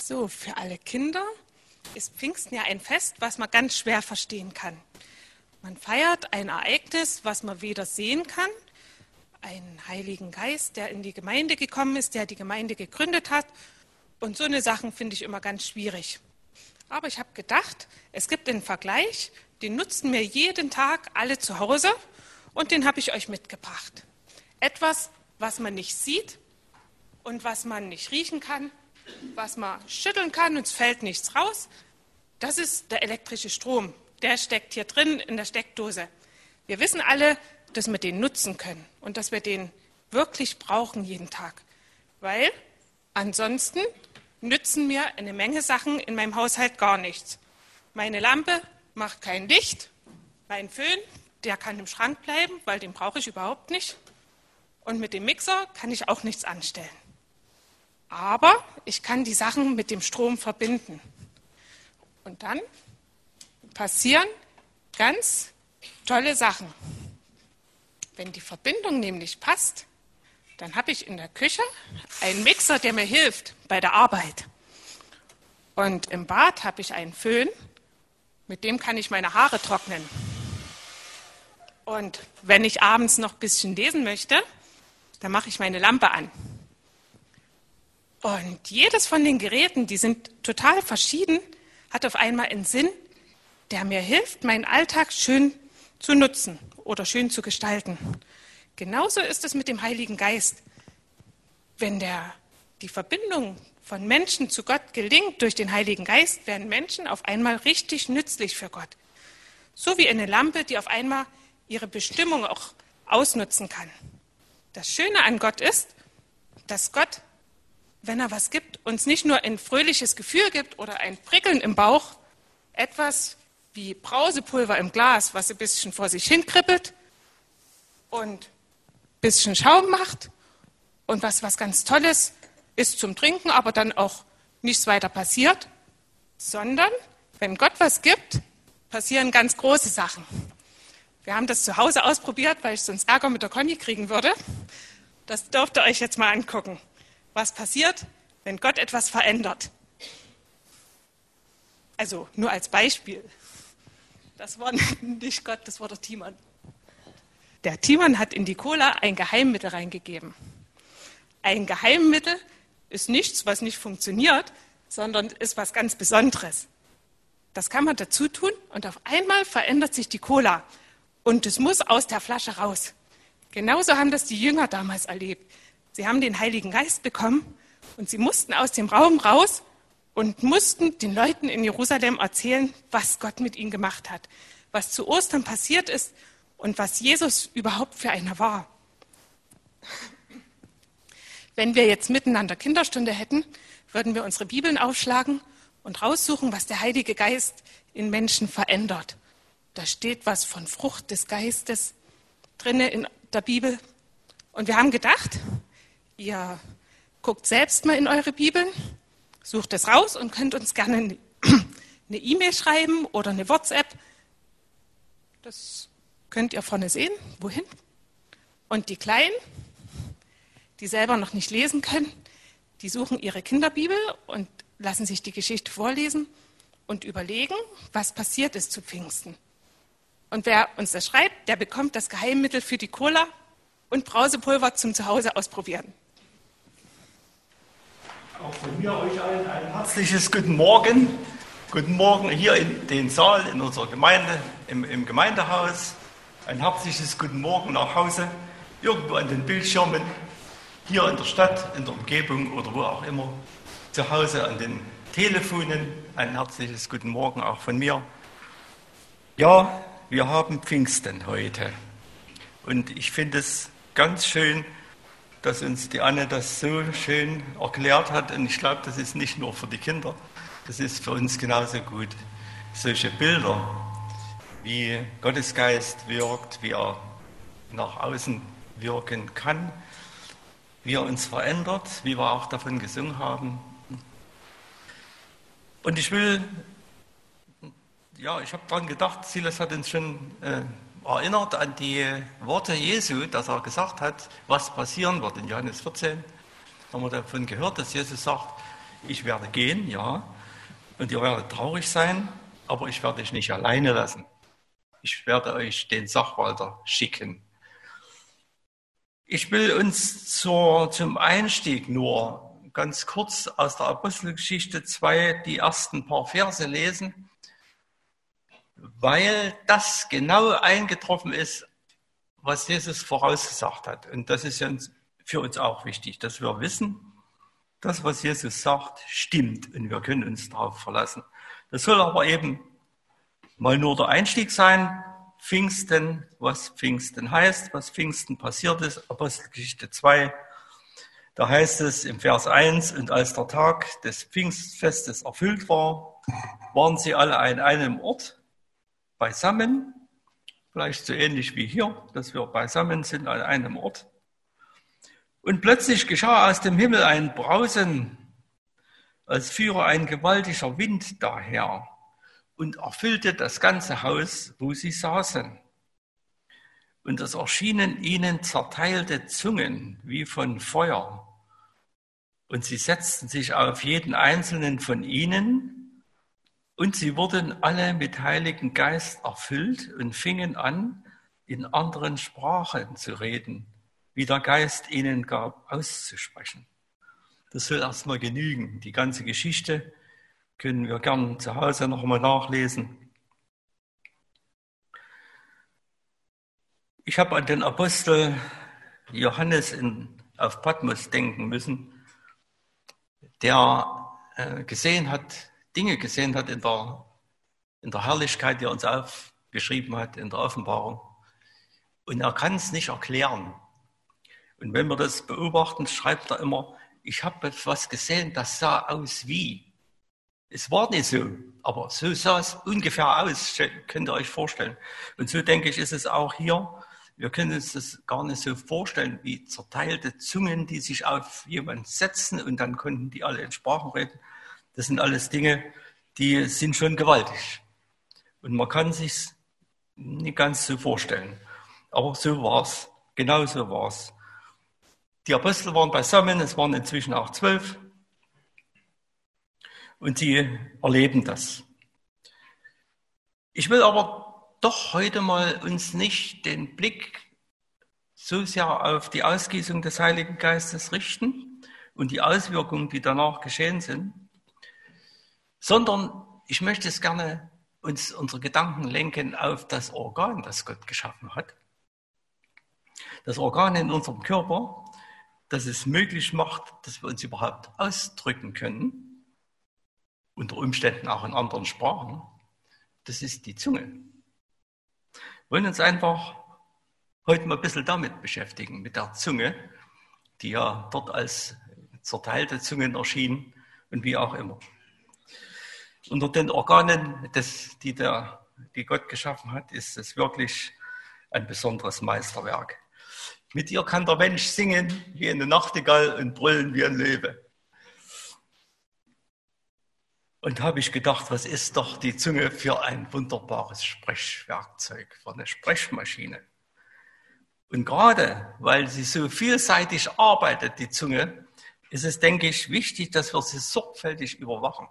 So, für alle Kinder ist Pfingsten ja ein Fest, was man ganz schwer verstehen kann. Man feiert ein Ereignis, was man weder sehen kann, einen Heiligen Geist, der in die Gemeinde gekommen ist, der die Gemeinde gegründet hat. Und so eine Sachen finde ich immer ganz schwierig. Aber ich habe gedacht, es gibt einen Vergleich, den nutzen wir jeden Tag alle zu Hause und den habe ich euch mitgebracht. Etwas, was man nicht sieht und was man nicht riechen kann, was man schütteln kann und es fällt nichts raus, das ist der elektrische Strom. Der steckt hier drin in der Steckdose. Wir wissen alle, dass wir den nutzen können und dass wir den wirklich brauchen jeden Tag. Weil ansonsten nützen mir eine Menge Sachen in meinem Haushalt gar nichts. Meine Lampe macht kein Licht, mein Föhn, der kann im Schrank bleiben, weil den brauche ich überhaupt nicht. Und mit dem Mixer kann ich auch nichts anstellen. Aber ich kann die Sachen mit dem Strom verbinden. Und dann passieren ganz tolle Sachen. Wenn die Verbindung nämlich passt, dann habe ich in der Küche einen Mixer, der mir hilft bei der Arbeit. Und im Bad habe ich einen Föhn, mit dem kann ich meine Haare trocknen. Und wenn ich abends noch ein bisschen lesen möchte, dann mache ich meine Lampe an. Und jedes von den Geräten, die sind total verschieden, hat auf einmal einen Sinn, der mir hilft, meinen Alltag schön zu nutzen oder schön zu gestalten. Genauso ist es mit dem Heiligen Geist. Wenn die Verbindung von Menschen zu Gott gelingt durch den Heiligen Geist, werden Menschen auf einmal richtig nützlich für Gott. So wie eine Lampe, die auf einmal ihre Bestimmung auch ausnutzen kann. Das Schöne an Gott ist, dass Gott, wenn er was gibt, uns nicht nur ein fröhliches Gefühl gibt oder ein Prickeln im Bauch, etwas wie Brausepulver im Glas, was ein bisschen vor sich hin kribbelt und ein bisschen Schaum macht und was ganz Tolles ist zum Trinken, aber dann auch nichts weiter passiert, sondern wenn Gott was gibt, passieren ganz große Sachen. Wir haben das zu Hause ausprobiert, weil ich sonst Ärger mit der Conny kriegen würde. Das dürft ihr euch jetzt mal angucken. Was passiert, wenn Gott etwas verändert? Also nur als Beispiel. Das war nicht Gott, das war der Timon. Der Timon hat in die Cola ein Geheimmittel reingegeben. Ein Geheimmittel ist nichts, was nicht funktioniert, sondern ist was ganz Besonderes. Das kann man dazu tun und auf einmal verändert sich die Cola. Und es muss aus der Flasche raus. Genauso haben das die Jünger damals erlebt. Sie haben den Heiligen Geist bekommen und sie mussten aus dem Raum raus und mussten den Leuten in Jerusalem erzählen, was Gott mit ihnen gemacht hat, was zu Ostern passiert ist und was Jesus überhaupt für einer war. Wenn wir jetzt miteinander Kinderstunde hätten, würden wir unsere Bibeln aufschlagen und raussuchen, was der Heilige Geist in Menschen verändert. Da steht was von Frucht des Geistes drin in der Bibel. Und wir haben gedacht, ihr guckt selbst mal in eure Bibeln, sucht es raus und könnt uns gerne eine E-Mail schreiben oder eine WhatsApp. Das könnt ihr vorne sehen. Wohin? Und die Kleinen, die selber noch nicht lesen können, die suchen ihre Kinderbibel und lassen sich die Geschichte vorlesen und überlegen, was passiert ist zu Pfingsten. Und wer uns das schreibt, der bekommt das Geheimmittel für die Cola und Brausepulver zum Zuhause ausprobieren. Auch von mir euch allen ein herzliches Guten Morgen. Guten Morgen hier in den Saal in unserer Gemeinde, im Gemeindehaus. Ein herzliches Guten Morgen nach Hause, irgendwo an den Bildschirmen, hier in der Stadt, in der Umgebung oder wo auch immer. Zu Hause an den Telefonen. Ein herzliches Guten Morgen auch von mir. Ja, wir haben Pfingsten heute. Und ich finde es ganz schön, dass uns die Anne das so schön erklärt hat. Und ich glaube, das ist nicht nur für die Kinder, das ist für uns genauso gut. Solche Bilder, wie Gottes Geist wirkt, wie er nach außen wirken kann, wie er uns verändert, wie wir auch davon gesungen haben. Und ich habe daran gedacht, Silas hat uns schon erinnert an die Worte Jesu, dass er gesagt hat, was passieren wird in Johannes 14. Haben wir davon gehört, dass Jesus sagt, Ich werde gehen, ja, und ihr werdet traurig sein, aber ich werde euch nicht alleine lassen. Ich werde euch den Sachwalter schicken. Ich will uns zum Einstieg nur ganz kurz aus der Apostelgeschichte 2 die ersten paar Verse lesen, weil das genau eingetroffen ist, was Jesus vorausgesagt hat. Und das ist ja für uns auch wichtig, dass wir wissen, das, was Jesus sagt, stimmt und wir können uns darauf verlassen. Das soll aber eben mal nur der Einstieg sein. Pfingsten, was Pfingsten heißt, was Pfingsten passiert ist, Apostelgeschichte 2, da heißt es im Vers 1, und als der Tag des Pfingstfestes erfüllt war, waren sie alle an einem Ort beisammen, vielleicht so ähnlich wie hier, dass wir beisammen sind an einem Ort. Und plötzlich geschah aus dem Himmel ein Brausen, als führe ein gewaltiger Wind daher und erfüllte das ganze Haus, wo sie saßen. Und es erschienen ihnen zerteilte Zungen wie von Feuer. Und sie setzten sich auf jeden einzelnen von ihnen, und sie wurden alle mit Heiligen Geist erfüllt und fingen an, in anderen Sprachen zu reden, wie der Geist ihnen gab, auszusprechen. Das soll erstmal genügen. Die ganze Geschichte können wir gern zu Hause noch einmal nachlesen. Ich habe an den Apostel Johannes auf Patmos denken müssen, der Dinge gesehen hat in der Herrlichkeit, die er uns aufgeschrieben hat, in der Offenbarung. Und er kann es nicht erklären. Und wenn wir das beobachten, schreibt er immer, ich habe etwas gesehen, das sah aus wie. Es war nicht so, aber so sah es ungefähr aus, könnt ihr euch vorstellen. Und so denke ich, ist es auch hier. Wir können uns das gar nicht so vorstellen, wie zerteilte Zungen, die sich auf jemanden setzen und dann konnten die alle in Sprachen reden. Das sind alles Dinge, die sind schon gewaltig. Und man kann sich nicht ganz so vorstellen. Aber so war es, genau so war es. Die Apostel waren beisammen, es waren inzwischen auch 12. Und sie erleben das. Ich will aber doch heute mal uns nicht den Blick so sehr auf die Ausgießung des Heiligen Geistes richten und die Auswirkungen, die danach geschehen sind, sondern ich möchte es gerne unsere Gedanken lenken auf das Organ, das Gott geschaffen hat. Das Organ in unserem Körper, das es möglich macht, dass wir uns überhaupt ausdrücken können, unter Umständen auch in anderen Sprachen, das ist die Zunge. Wir wollen uns einfach heute mal ein bisschen damit beschäftigen, mit der Zunge, die ja dort als zerteilte Zungen erschien und wie auch immer. Unter den Organen, die Gott geschaffen hat, ist es wirklich ein besonderes Meisterwerk. Mit ihr kann der Mensch singen wie eine Nachtigall und brüllen wie ein Löwe. Und habe ich gedacht, was ist doch die Zunge für ein wunderbares Sprechwerkzeug, für eine Sprechmaschine. Und gerade, weil sie so vielseitig arbeitet, die Zunge, ist es, denke ich, wichtig, dass wir sie sorgfältig überwachen.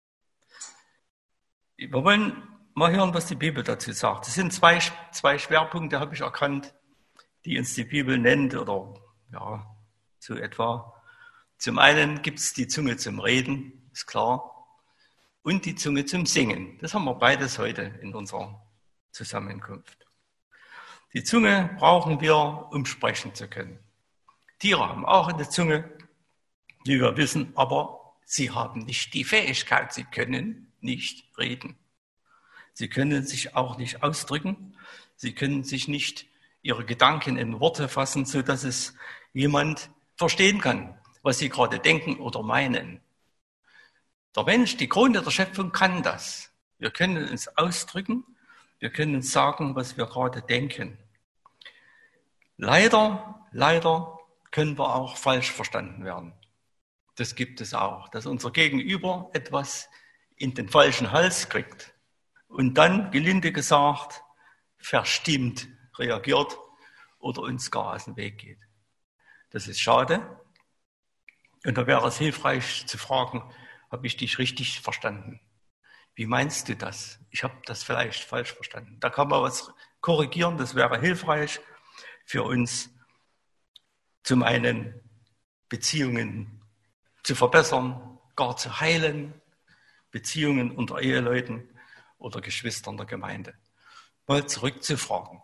Wir wollen mal hören, was die Bibel dazu sagt. Es sind zwei Schwerpunkte, habe ich erkannt, die uns die Bibel nennt oder ja, so etwa. Zum einen gibt es die Zunge zum Reden, ist klar, und die Zunge zum Singen. Das haben wir beides heute in unserer Zusammenkunft. Die Zunge brauchen wir, um sprechen zu können. Tiere haben auch eine Zunge, wie wir wissen, aber sie haben nicht die Fähigkeit, sie können nicht reden. Sie können sich auch nicht ausdrücken, sie können sich nicht ihre Gedanken in Worte fassen, sodass es jemand verstehen kann, was sie gerade denken oder meinen. Der Mensch, die Krone der Schöpfung, kann das. Wir können uns ausdrücken, wir können uns sagen, was wir gerade denken. Leider können wir auch falsch verstanden werden. Das gibt es auch, dass unser Gegenüber etwas in den falschen Hals kriegt und dann, gelinde gesagt, verstimmt reagiert oder uns gar aus dem Weg geht. Das ist schade. Und da wäre es hilfreich zu fragen, habe ich dich richtig verstanden? Wie meinst du das? Ich habe das vielleicht falsch verstanden. Da kann man was korrigieren, das wäre hilfreich für uns, zum einen Beziehungen zu verbessern, gar zu heilen, Beziehungen unter Eheleuten oder Geschwistern der Gemeinde. Mal zurückzufragen.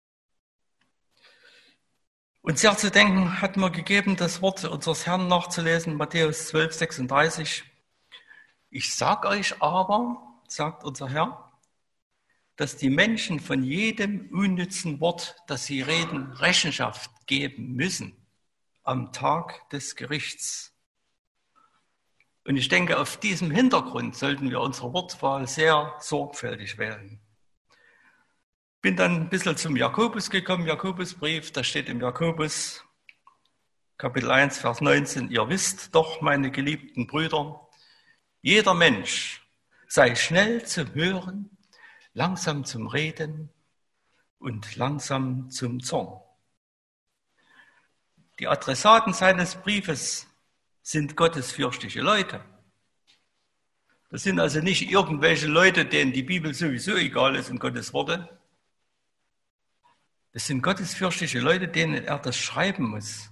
Uns sehr zu denken hat mir gegeben, das Wort unseres Herrn nachzulesen, Matthäus 12, 36. Ich sage euch aber, sagt unser Herr, dass die Menschen von jedem unnützen Wort, das sie reden, Rechenschaft geben müssen am Tag des Gerichts. Und ich denke, auf diesem Hintergrund sollten wir unsere Wortwahl sehr sorgfältig wählen. Bin dann ein bisschen zum Jakobus gekommen, Jakobusbrief, da steht im Jakobus, Kapitel 1, Vers 19, ihr wisst doch, meine geliebten Brüder, jeder Mensch sei schnell zum Hören, langsam zum Reden und langsam zum Zorn. Die Adressaten seines Briefes sind gottesfürchtige Leute. Das sind also nicht irgendwelche Leute, denen die Bibel sowieso egal ist und Gottes Worte. Das sind gottesfürchtige Leute, denen er das schreiben muss.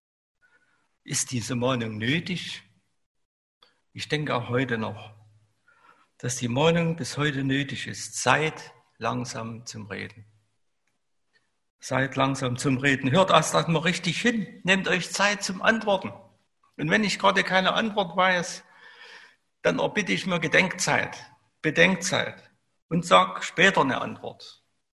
Ist diese Mahnung nötig? Ich denke auch heute noch, dass die Mahnung bis heute nötig ist. Seid langsam zum Reden. Seid langsam zum Reden. Hört erst mal richtig hin. Nehmt euch Zeit zum Antworten. Und wenn ich gerade keine Antwort weiß, dann erbitte ich mir Bedenkzeit und sag später eine Antwort.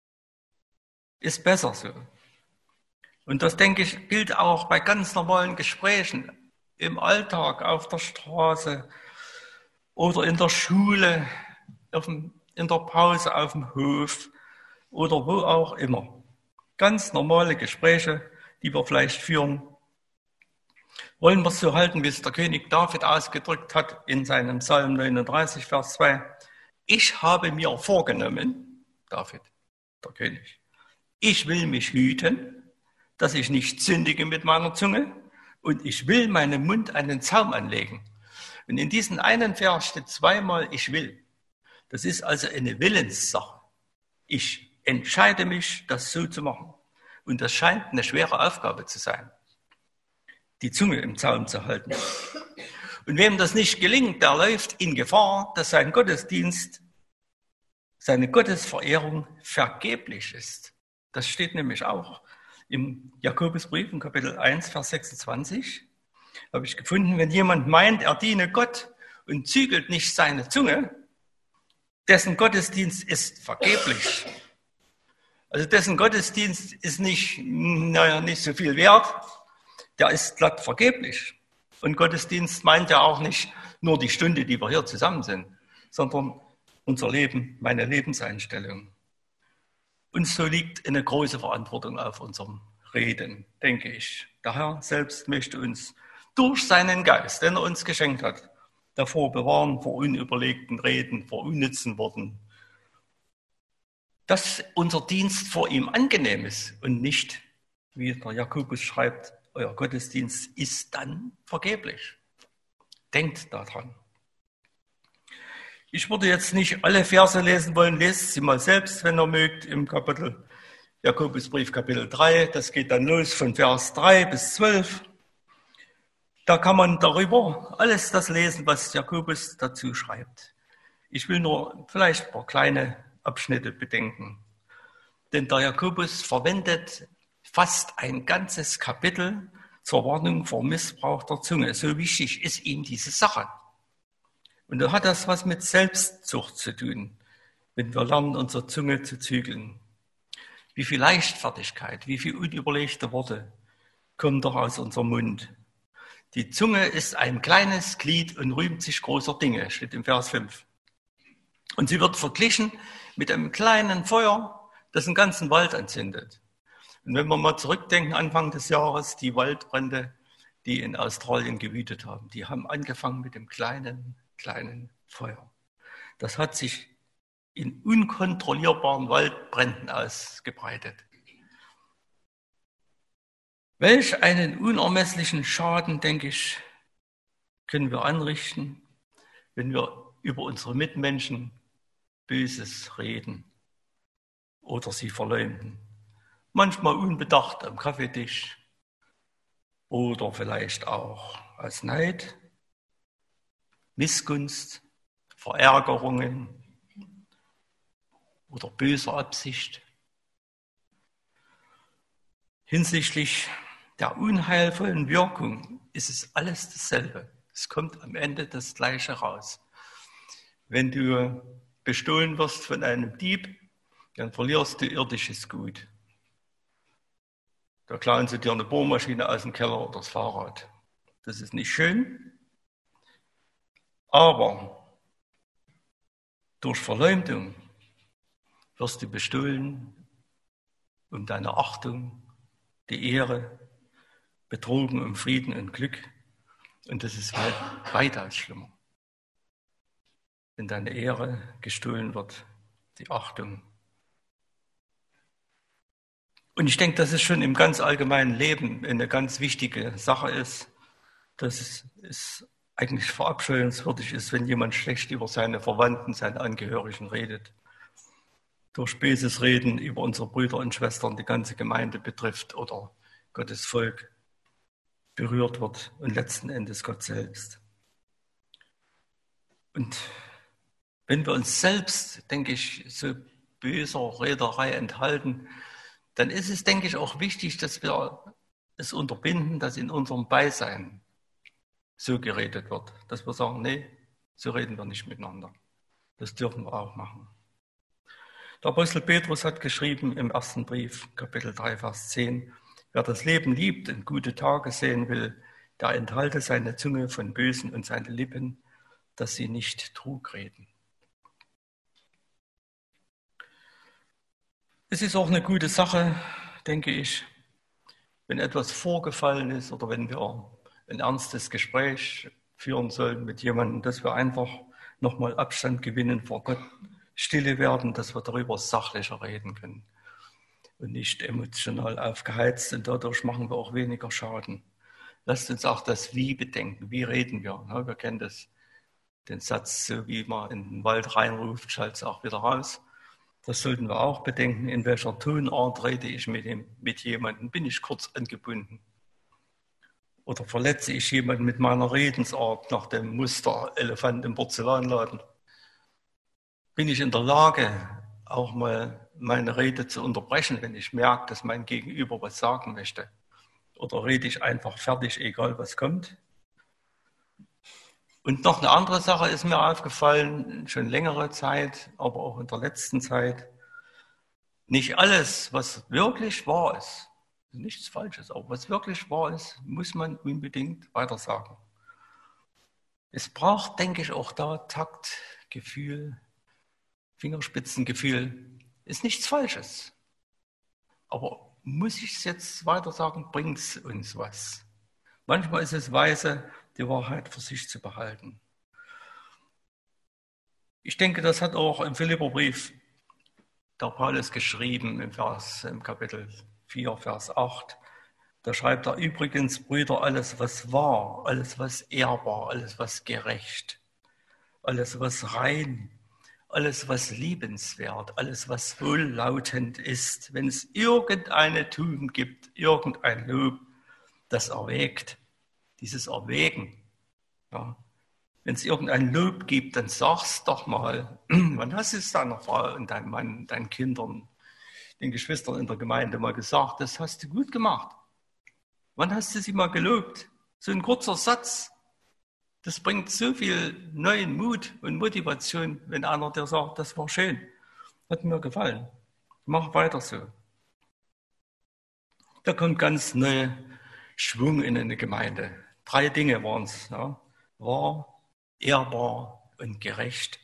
Ist besser so. Und das, denke ich, gilt auch bei ganz normalen Gesprächen im Alltag, auf der Straße oder in der Schule, in der Pause, auf dem Hof oder wo auch immer. Ganz normale Gespräche, die wir vielleicht führen. Wollen wir es so halten, wie es der König David ausgedrückt hat in seinem Psalm 39, Vers 2. Ich habe mir vorgenommen, David, der König, ich will mich hüten, dass ich nicht sündige mit meiner Zunge und ich will meinem Mund einen Zaum anlegen. Und in diesem einen Vers steht zweimal, ich will. Das ist also eine Willenssache. Ich entscheide mich, das so zu machen. Und das scheint eine schwere Aufgabe zu sein, die Zunge im Zaum zu halten. Und wem das nicht gelingt, der läuft in Gefahr, dass sein Gottesdienst, seine Gottesverehrung vergeblich ist. Das steht nämlich auch im Jakobusbrief, in Kapitel 1, Vers 26. Habe ich gefunden, wenn jemand meint, er diene Gott und zügelt nicht seine Zunge, dessen Gottesdienst ist vergeblich. Also dessen Gottesdienst ist nicht so viel wert, der ist glatt vergeblich. Und Gottesdienst meint ja auch nicht nur die Stunde, die wir hier zusammen sind, sondern unser Leben, meine Lebenseinstellung. Und so liegt eine große Verantwortung auf unserem Reden, denke ich. Der Herr selbst möchte uns durch seinen Geist, den er uns geschenkt hat, davor bewahren, vor unüberlegten Reden, vor unnützen Worten. Dass unser Dienst vor ihm angenehm ist und nicht, wie der Jakobus schreibt, euer Gottesdienst ist dann vergeblich. Denkt daran. Ich würde jetzt nicht alle Verse lesen wollen, lest sie mal selbst, wenn ihr mögt, im Jakobusbrief Kapitel 3. Das geht dann los von Vers 3 bis 12. Da kann man darüber alles das lesen, was Jakobus dazu schreibt. Ich will nur vielleicht ein paar kleine Abschnitte bedenken. Denn der Jakobus verwendet fast ein ganzes Kapitel zur Warnung vor Missbrauch der Zunge. So wichtig ist ihm diese Sache. Und da hat das was mit Selbstzucht zu tun, wenn wir lernen, unsere Zunge zu zügeln. Wie viel Leichtfertigkeit, wie viel unüberlegte Worte kommen doch aus unserem Mund. Die Zunge ist ein kleines Glied und rühmt sich großer Dinge, steht im Vers 5. Und sie wird verglichen mit einem kleinen Feuer, das einen ganzen Wald entzündet. Und wenn wir mal zurückdenken, Anfang des Jahres, die Waldbrände, die in Australien gewütet haben, die haben angefangen mit dem kleinen Feuer. Das hat sich in unkontrollierbaren Waldbränden ausgebreitet. Welch einen unermesslichen Schaden, denke ich, können wir anrichten, wenn wir über unsere Mitmenschen Böses reden oder sie verleumden. Manchmal unbedacht am Kaffeetisch oder vielleicht auch aus Neid, Missgunst, Verärgerungen oder böser Absicht. Hinsichtlich der unheilvollen Wirkung ist es alles dasselbe. Es kommt am Ende das Gleiche raus. Wenn du bestohlen wirst von einem Dieb, dann verlierst du irdisches Gut. Da klauen sie dir eine Bohrmaschine aus dem Keller oder das Fahrrad. Das ist nicht schön, aber durch Verleumdung wirst du bestohlen um deine Achtung, die Ehre, betrogen um Frieden und Glück. Und das ist weitaus schlimmer. Wenn deine Ehre gestohlen wird, die Achtung. Und ich denke, dass es schon im ganz allgemeinen Leben eine ganz wichtige Sache ist, dass es eigentlich verabscheuenswürdig ist, wenn jemand schlecht über seine Verwandten, seine Angehörigen redet. Durch böses Reden über unsere Brüder und Schwestern die ganze Gemeinde betrifft oder Gottes Volk berührt wird und letzten Endes Gott selbst. Und wenn wir uns selbst, denke ich, so böser Rederei enthalten, dann ist es, denke ich, auch wichtig, dass wir es unterbinden, dass in unserem Beisein so geredet wird. Dass wir sagen, nee, so reden wir nicht miteinander. Das dürfen wir auch machen. Der Apostel Petrus hat geschrieben im ersten Brief, Kapitel 3, Vers 10, wer das Leben liebt und gute Tage sehen will, der enthalte seine Zunge von Bösen und seine Lippen, dass sie nicht Trug reden. Es ist auch eine gute Sache, denke ich, wenn etwas vorgefallen ist oder wenn wir ein ernstes Gespräch führen sollen mit jemandem, dass wir einfach nochmal Abstand gewinnen vor Gott, stille werden, dass wir darüber sachlicher reden können und nicht emotional aufgeheizt, und dadurch machen wir auch weniger Schaden. Lasst uns auch das Wie bedenken. Wie reden wir? Wir kennen den Satz, so wie man in den Wald reinruft, schallt es auch wieder raus. Das sollten wir auch bedenken, in welcher Tonart rede ich mit jemandem. Bin ich kurz angebunden? Oder verletze ich jemanden mit meiner Redensart nach dem Muster Elefant im Porzellanladen? Bin ich in der Lage, auch mal meine Rede zu unterbrechen, wenn ich merke, dass mein Gegenüber was sagen möchte? Oder rede ich einfach fertig, egal was kommt? Und noch eine andere Sache ist mir aufgefallen, schon längere Zeit, aber auch in der letzten Zeit. Nicht alles, was wirklich wahr ist, nichts Falsches, aber was wirklich wahr ist, muss man unbedingt weitersagen. Es braucht, denke ich, auch da Takt, Gefühl, Fingerspitzengefühl. Ist nichts Falsches. Aber muss ich es jetzt weitersagen, bringt es uns was? Manchmal ist es weise, die Wahrheit für sich zu behalten. Ich denke, das hat auch im Philipperbrief der Paulus geschrieben, im Kapitel 4, Vers 8. Da schreibt er übrigens, Brüder, alles was wahr, alles was ehrbar, alles was gerecht, alles was rein, alles was liebenswert, alles was wohllautend ist, wenn es irgendeine Tugend gibt, irgendein Lob, das erwägt, dieses Erwägen. Ja. Wenn es irgendein Lob gibt, dann sag's doch mal. Wann hast du es deiner Frau und deinem Mann, deinen Kindern, den Geschwistern in der Gemeinde mal gesagt, das hast du gut gemacht? Wann hast du sie mal gelobt? So ein kurzer Satz, das bringt so viel neuen Mut und Motivation, wenn einer dir sagt, das war schön, hat mir gefallen, mach weiter so. Da kommt ganz neuer Schwung in eine Gemeinde. 3 Dinge waren es, ja. Wahr, ehrbar und gerecht.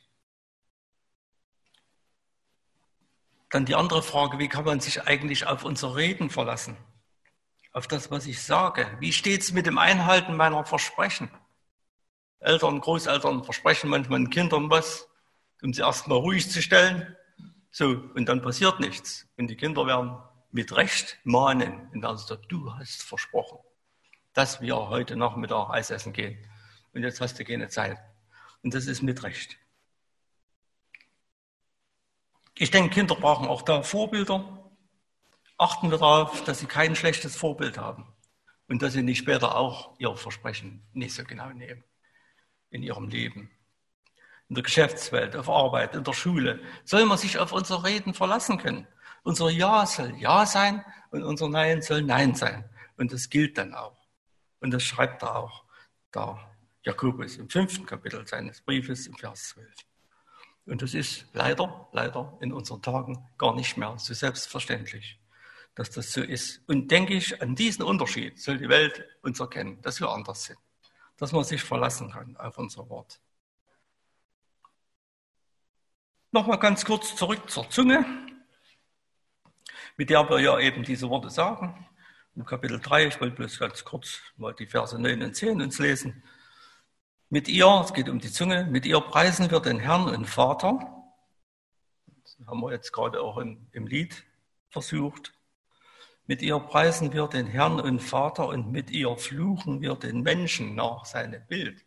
Dann die andere Frage, wie kann man sich eigentlich auf unser Reden verlassen? Auf das, was ich sage. Wie steht es mit dem Einhalten meiner Versprechen? Eltern, Großeltern versprechen manchmal den Kindern was, um sie erstmal ruhig zu stellen. So, und dann passiert nichts. Und die Kinder werden mit Recht mahnen und werden sagen, du hast versprochen, dass wir heute Nachmittag Eis essen gehen. und jetzt hast du keine Zeit. Und das ist mit Recht. Ich denke, Kinder brauchen auch da Vorbilder. Achten wir darauf, dass sie kein schlechtes Vorbild haben und dass sie nicht später auch ihr Versprechen nicht so genau nehmen in ihrem Leben. In der Geschäftswelt, auf Arbeit, in der Schule soll man sich auf unser Reden verlassen können. Unser Ja soll Ja sein und unser Nein soll Nein sein. Und das gilt dann auch. Und das schreibt da auch der Jakobus im 5. Kapitel seines Briefes im Vers 12. Und das ist leider in unseren Tagen gar nicht mehr so selbstverständlich, dass das so ist. Und denke ich, an diesen Unterschied soll die Welt uns erkennen, dass wir anders sind, dass man sich verlassen kann auf unser Wort. Nochmal ganz kurz zurück zur Zunge, mit der wir ja eben diese Worte sagen. Im Kapitel 3, ich wollte bloß ganz kurz mal die Verse 9 und 10 uns lesen. Mit ihr, es geht um die Zunge, mit ihr preisen wir den Herrn und Vater. Das haben wir jetzt gerade auch im Lied versucht. Mit ihr preisen wir den Herrn und Vater und mit ihr fluchen wir den Menschen nach seinem Bild,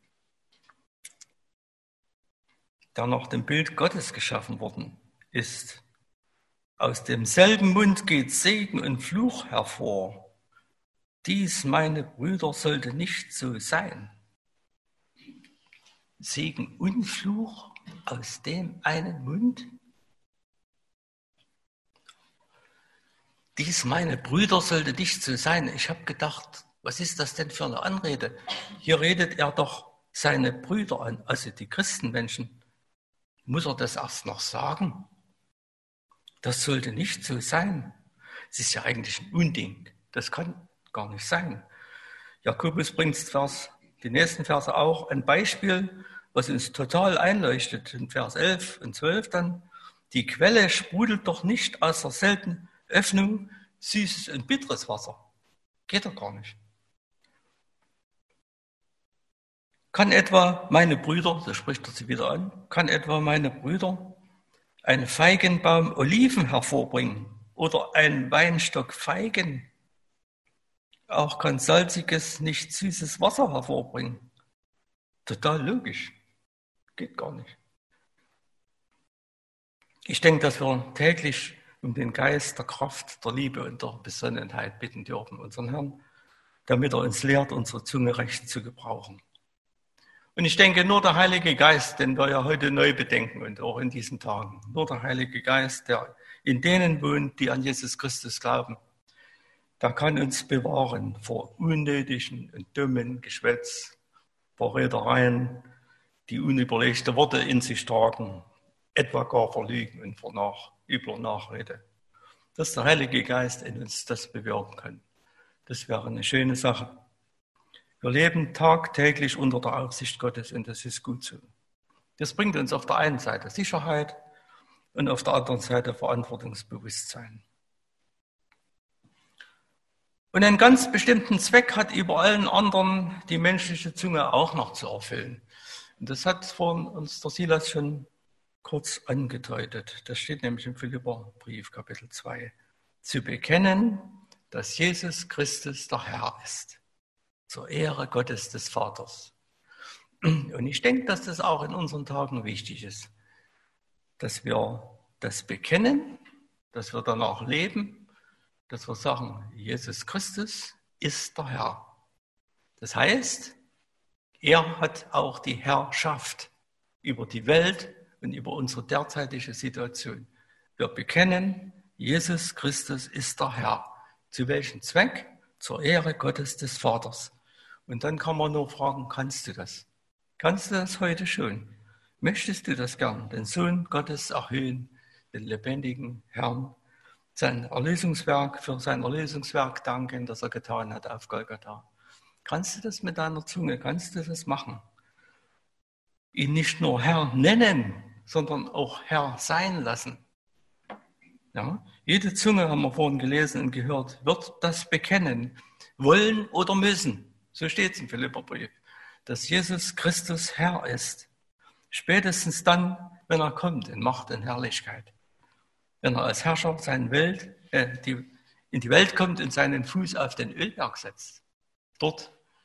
der nach dem Bild Gottes geschaffen worden ist. Aus demselben Mund geht Segen und Fluch hervor. Dies, meine Brüder, sollte nicht so sein. Segen und Fluch aus dem einen Mund? Dies, meine Brüder, sollte nicht so sein. Ich habe gedacht, was ist das denn für eine Anrede? Hier redet er doch seine Brüder an, also die Christenmenschen. Muss er das erst noch sagen? Das sollte nicht so sein. Es ist ja eigentlich ein Unding. Das kann gar nicht sein. Jakobus bringt die nächsten Verse auch ein Beispiel, was uns total einleuchtet. In Vers 11 und 12 dann. Die Quelle sprudelt doch nicht aus derselben Öffnung süßes und bitteres Wasser. Geht doch gar nicht. Kann etwa meine Brüder, so spricht er sie wieder an, kann etwa meine Brüder einen Feigenbaum Oliven hervorbringen oder einen Weinstock Feigen? Auch kann salziges, nicht süßes Wasser hervorbringen. Total logisch. Geht gar nicht. Ich denke, dass wir täglich um den Geist der Kraft, der Liebe und der Besonnenheit bitten dürfen, unseren Herrn, damit er uns lehrt, unsere Zunge recht zu gebrauchen. Und ich denke, nur der Heilige Geist, den wir ja heute neu bedenken und auch in diesen Tagen, nur der Heilige Geist, der in denen wohnt, die an Jesus Christus glauben, der kann uns bewahren vor unnötigen und dummen Geschwätz, vor Redereien, die unüberlegte Worte in sich tragen, etwa gar vor Lügen und vor übler Nachrede. Dass der Heilige Geist in uns das bewirken kann. Das wäre eine schöne Sache. Wir leben tagtäglich unter der Aufsicht Gottes und das ist gut so. Das bringt uns auf der einen Seite Sicherheit und auf der anderen Seite Verantwortungsbewusstsein. Und einen ganz bestimmten Zweck hat über allen anderen die menschliche Zunge auch noch zu erfüllen. Und das hat vorhin uns der Silas schon kurz angedeutet. Das steht nämlich im Philipperbrief, Kapitel 2. Zu bekennen, dass Jesus Christus der Herr ist. Zur Ehre Gottes des Vaters. Und ich denke, dass das auch in unseren Tagen wichtig ist, dass wir das bekennen, dass wir danach leben, dass wir sagen, Jesus Christus ist der Herr. Das heißt, er hat auch die Herrschaft über die Welt und über unsere derzeitige Situation. Wir bekennen, Jesus Christus ist der Herr. Zu welchem Zweck? Zur Ehre Gottes des Vaters. Und dann kann man nur fragen, kannst du das? Kannst du das heute schon? Möchtest du das gern? Den Sohn Gottes erhöhen, den lebendigen Herrn, für sein Erlösungswerk danken, das er getan hat auf Golgatha. Kannst du das mit deiner Zunge? Kannst du das machen? Ihn nicht nur Herr nennen, sondern auch Herr sein lassen. Ja? Jede Zunge, haben wir vorhin gelesen und gehört, wird das bekennen, wollen oder müssen. So steht es im Philipperbrief, dass Jesus Christus Herr ist. Spätestens dann, wenn er kommt in Macht und Herrlichkeit. Wenn er als Herrscher in die Welt kommt und seinen Fuß auf den Ölberg setzt. Dort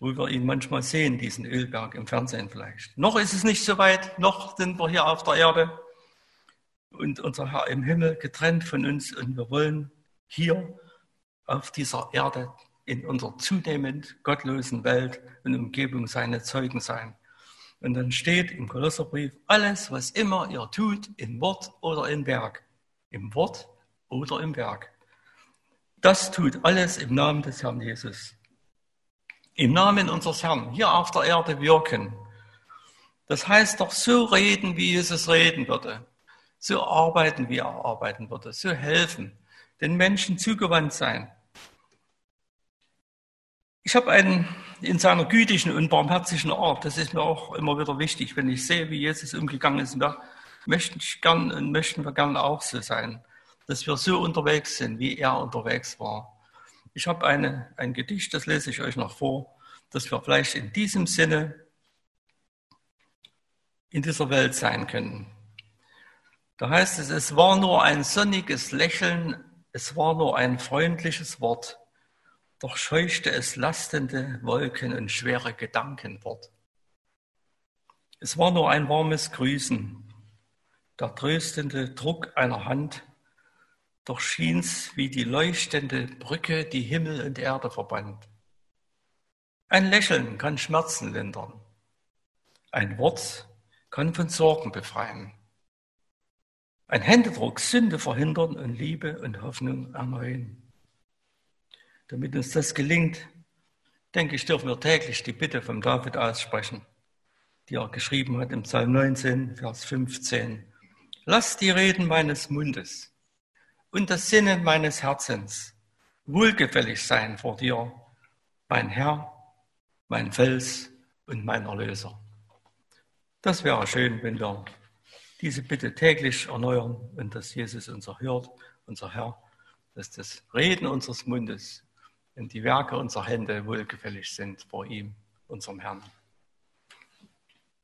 wo wir ihn manchmal sehen, diesen Ölberg im Fernsehen vielleicht. Noch ist es nicht so weit, noch sind wir hier auf der Erde und unser Herr im Himmel getrennt von uns und wir wollen hier auf dieser Erde in unserer zunehmend gottlosen Welt und Umgebung seine Zeugen sein. Und dann steht im Kolosserbrief, alles, was immer ihr tut, in Wort oder in Werk, im Wort oder im Werk, das tut alles im Namen des Herrn Jesus. Im Namen unseres Herrn hier auf der Erde wirken. Das heißt doch, so reden, wie Jesus reden würde, so arbeiten, wie er arbeiten würde, so helfen, den Menschen zugewandt sein. Ich habe einen in seiner gütigen und barmherzigen Art, das ist mir auch immer wieder wichtig, wenn ich sehe, wie Jesus umgegangen ist, möchten wir gern auch so sein, dass wir so unterwegs sind, wie er unterwegs war. Ich habe ein Gedicht, das lese ich euch noch vor, dass wir vielleicht in diesem Sinne in dieser Welt sein können. Da heißt es, es war nur ein sonniges Lächeln, es war nur ein freundliches Wort, doch scheuchte es lastende Wolken und schwere Gedanken fort. Es war nur ein warmes Grüßen, der tröstende Druck einer Hand, doch schien's wie die leuchtende Brücke, die Himmel und Erde verband. Ein Lächeln kann Schmerzen lindern, ein Wort kann von Sorgen befreien. Ein Händedruck Sünde verhindern und Liebe und Hoffnung erneuern. Damit uns das gelingt, denke ich, dürfen wir täglich die Bitte vom David aussprechen, die er geschrieben hat im Psalm 19, Vers 15. Lass die Reden meines Mundes und das Sinnen meines Herzens wohlgefällig sein vor dir, mein Herr, mein Fels und mein Erlöser. Das wäre schön, wenn wir diese Bitte täglich erneuern und dass Jesus unser hört, unser Herr, dass das Reden unseres Mundes und die Werke unserer Hände wohlgefällig sind vor ihm, unserem Herrn.